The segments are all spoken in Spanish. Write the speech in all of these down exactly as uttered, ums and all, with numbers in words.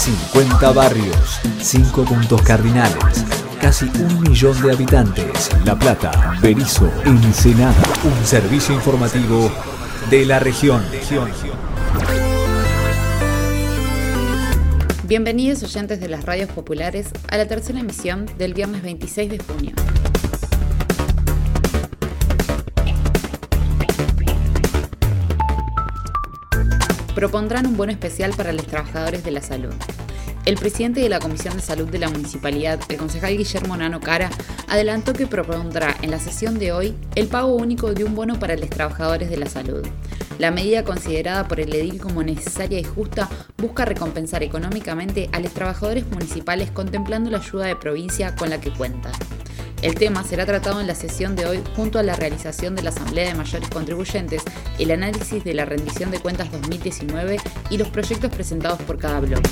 cincuenta barrios, cinco puntos cardinales, casi un millón de habitantes. La Plata, Berisso, Ensenada. Un servicio informativo de la región. Bienvenidos oyentes de las radios populares a la tercera emisión del viernes veintiséis de junio. Propondrán un bono especial para los trabajadores de la salud. El presidente de la Comisión de Salud de la Municipalidad, el concejal Guillermo Nano Cara, adelantó que propondrá en la sesión de hoy el pago único de un bono para los trabajadores de la salud. La medida, considerada por el edil como necesaria y justa, busca recompensar económicamente a los trabajadores municipales contemplando la ayuda de provincia con la que cuentan. El tema será tratado en la sesión de hoy junto a la realización de la Asamblea de Mayores Contribuyentes, el análisis de la rendición de cuentas dos mil diecinueve y los proyectos presentados por cada bloque.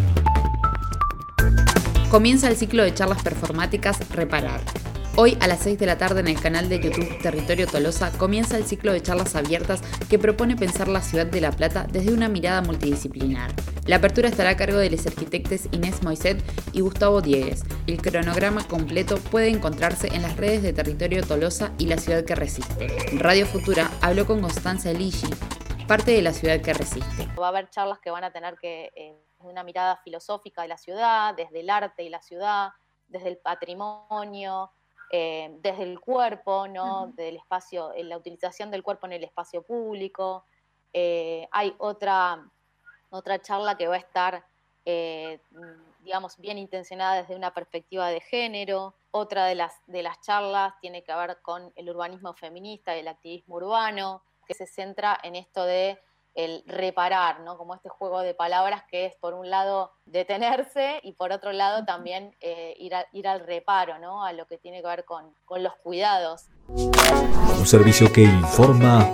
Comienza el ciclo de charlas performáticas Reparar. Hoy a las seis de la tarde en el canal de YouTube Territorio Tolosa comienza el ciclo de charlas abiertas que propone pensar la ciudad de La Plata desde una mirada multidisciplinar. La apertura estará a cargo de los arquitectos Inés Moiset y Gustavo Diegues. El cronograma completo puede encontrarse en las redes de Territorio Tolosa y La Ciudad que Resiste. Radio Futura habló con Constanza Ligi, parte de La Ciudad que Resiste. Va a haber charlas que van a tener que eh, una mirada filosófica de la ciudad, desde el arte y la ciudad, desde el patrimonio, eh, desde el cuerpo, ¿no? Uh-huh. Del espacio, la utilización del cuerpo en el espacio público. Eh, hay otra, otra charla que va a estar, eh, digamos, bien intencionada desde una perspectiva de género. Otra de las, de las charlas tiene que ver con el urbanismo feminista y el activismo urbano, que se centra en esto de el reparar, ¿no? Como este juego de palabras que es, por un lado, detenerse y por otro lado también eh, ir, a, ir al reparo, ¿no? A lo que tiene que ver con, con los cuidados. Un servicio que informa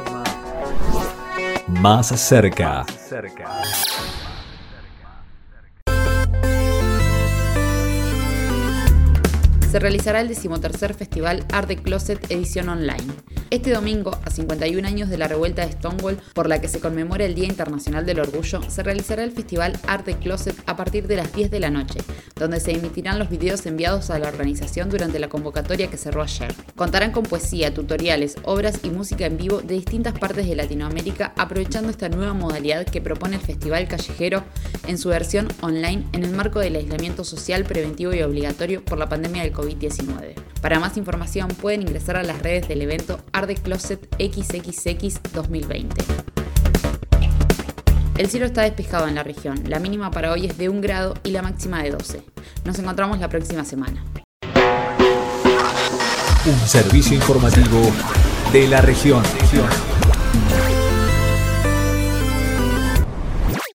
más cerca. Se realizará el decimotercer Festival Art de Closet edición online. Este domingo, a cincuenta y un años de la revuelta de Stonewall, por la que se conmemora el Día Internacional del Orgullo, se realizará el Festival Art de Closet a partir de las diez de la noche, donde se emitirán los videos enviados a la organización durante la convocatoria que cerró ayer. Contarán con poesía, tutoriales, obras y música en vivo de distintas partes de Latinoamérica, aprovechando esta nueva modalidad que propone el Festival Callejero en su versión online en el marco del aislamiento social preventivo y obligatorio por la pandemia del covid diecinueve. Para más información pueden ingresar a las redes del evento Art de Closet equis equis equis dos mil veinte. El cielo está despejado en la región, la mínima para hoy es de un grado y la máxima de doce. Nos encontramos la próxima semana. Un servicio informativo de la región.